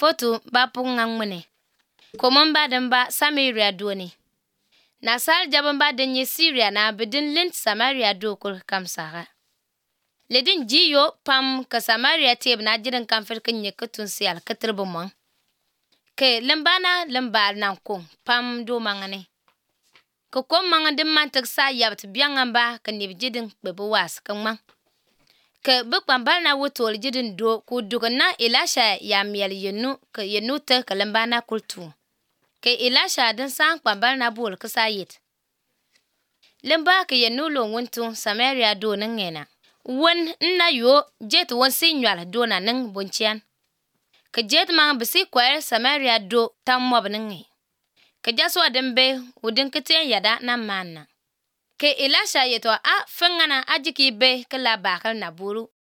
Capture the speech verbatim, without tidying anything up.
foto ba punga ngmene. Komon ba dan ba Samaria doni. Na sal jaban ba dan ye Syria na bidin lint Samaria do kul kamsaga. Ledin jiyo pam ka Samaria teb na jiran kamfir kinye kutun siyal katrbu mon. Ke lambana lambal nan kong pam do mangane. Ko kom manga dim mantak sa yabt biangamba ka nib jidin bebe was kangmang. Ke bukpambal na wutol jidin do ku dugana Elisha ya miel yenu ke yenu te ka lambana kultu. Ke Elisha din sang pambal na bol ka sayit. Lamba ke yenu lo wuntun Samaria do nangena. Wen na yo jet won sinwal do na nang bonchian. Ke jet mang bisi kwel Samaria do tam mob nangi. Ke jaswa dembe udin kete yada na manna. Ke Elisha yeto a fengana ajiki be ke la bakal na buru